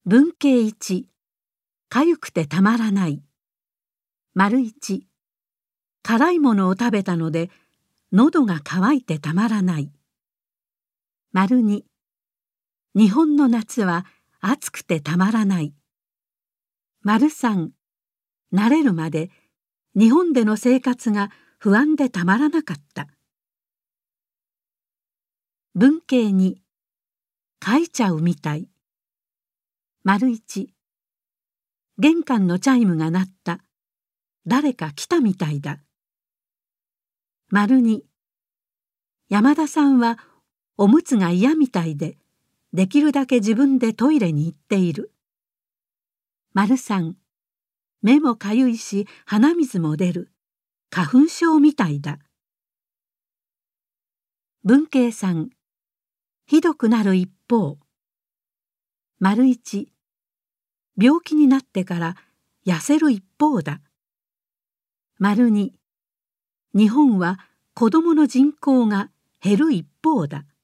文系1、かゆくてたまらない。丸1、辛いものを食べたので喉が渇いてたまらない。丸2、日本の夏は暑くてたまらない。丸3、慣れるまで日本での生活が不安でたまらなかった。文系2、書いちゃうみたい。丸1、玄関のチャイムが鳴った。誰か来たみたいだ。丸2、山田さんはおむつが嫌みたいで、できるだけ自分でトイレに行っている。丸3、目もかゆいし鼻水も出る。花粉症みたいだ。文系3、ひどくなる一方。丸1、病気になってから痩せる一方だ。丸2、日本は子どもの人口が減る一方だ。